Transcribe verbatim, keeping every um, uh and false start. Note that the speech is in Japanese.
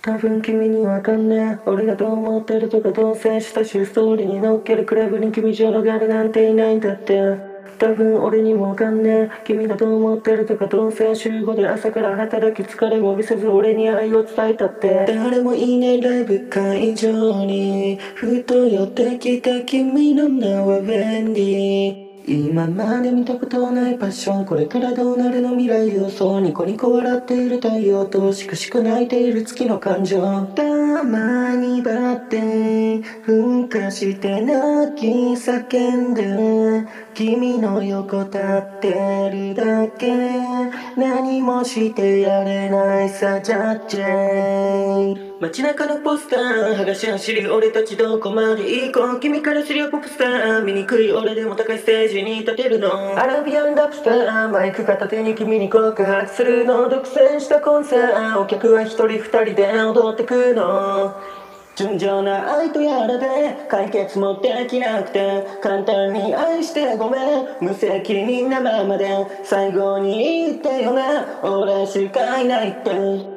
多分君にわかんねえ。俺がどう思ってるとか同棲したしストーリーに乗っけるクラブに君じゃロガルなんていないんだって。多分俺にもわかんねえ。君がどう思ってるとか同棲週ごで朝から働き疲れも見せず俺に愛を伝えたって。誰もいないライブ会場にふと寄ってきた君の名はウェンディ。今まで見たことないパッション、これからどうなるの未来予想。ニコニコ笑っている太陽としくしく泣いている月の感情。たまにばって噴火して泣き叫んで君の横立ってるだけ。何もしてやれないさジャッジェイ。街中のポスター剥がし走り俺たちどこまで行こう。君からすりゃポップスター、醜い俺でも高いステージに立てるの。アラビアンラップスター、マイク片手に君に告白するの。独占したコンサート、お客は一人二人で踊ってくの。純情な愛とやらで解決もできなくて簡単に愛してごめん、無責任なままで最後に言ってよね、俺しかいないって。